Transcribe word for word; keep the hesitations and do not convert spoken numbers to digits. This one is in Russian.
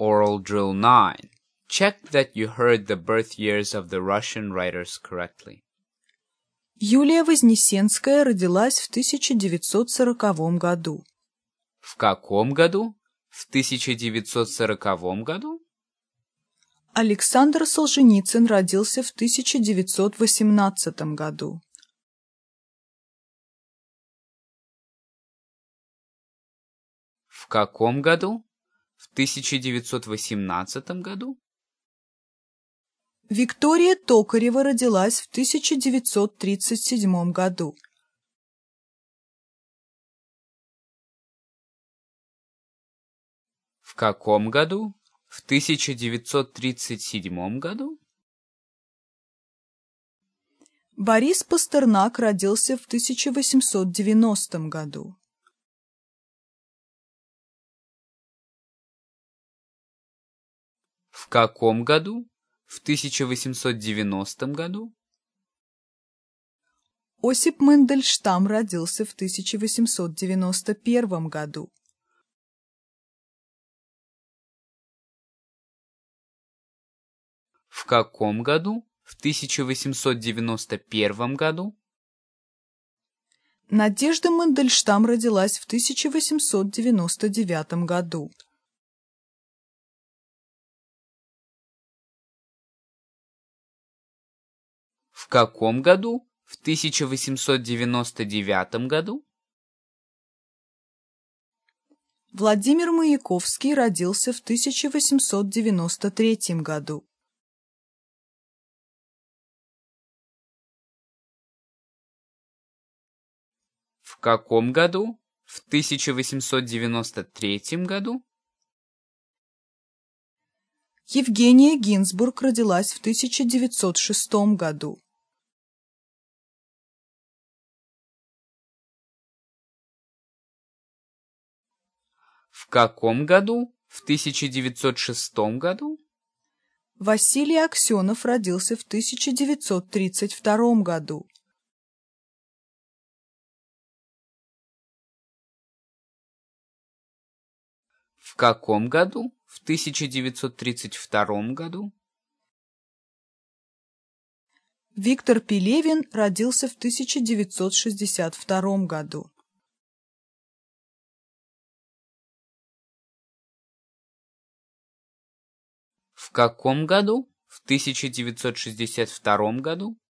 Oral Drill nine. Check that you heard the birth years of the Russian writers correctly. Юлия Вознесенская родилась в тысяча девятьсот сороковом году. В каком году? В тысяча девятьсот сороковом году? Александр Солженицын родился в тысяча девятьсот восемнадцатом году. В каком году? В тысяча девятьсот восемнадцатом году? Виктория Токарева родилась в тысяча девятьсот тридцать седьмом году. В каком году? В тысяча девятьсот тридцать седьмом году? Борис Пастернак родился в тысяча восемьсот девяностом году. В каком году? В тысяча восемьсот девяностом году? Осип Мандельштам родился в тысяча восемьсот девяносто первом году. В каком году? В тысяча восемьсот девяносто первом году? Надежда Мандельштам родилась в тысяча восемьсот девяносто девятом году. В каком году? В тысяча восемьсот девяносто девятом году? Владимир Маяковский родился в тысяча восемьсот девяносто третьем году. В каком году? В тысяча восемьсот девяносто третьем году? Евгения Гинзбург родилась в тысяча девятьсот шестом году. В каком году? В тысяча девятьсот шестом году? Василий Аксенов родился в тысяча девятьсот тридцать втором году. В каком году? В тысяча девятьсот тридцать втором году? Виктор Пелевин родился в тысяча девятьсот шестьдесят втором году. В каком году? В тысяча девятьсот шестьдесят втором году?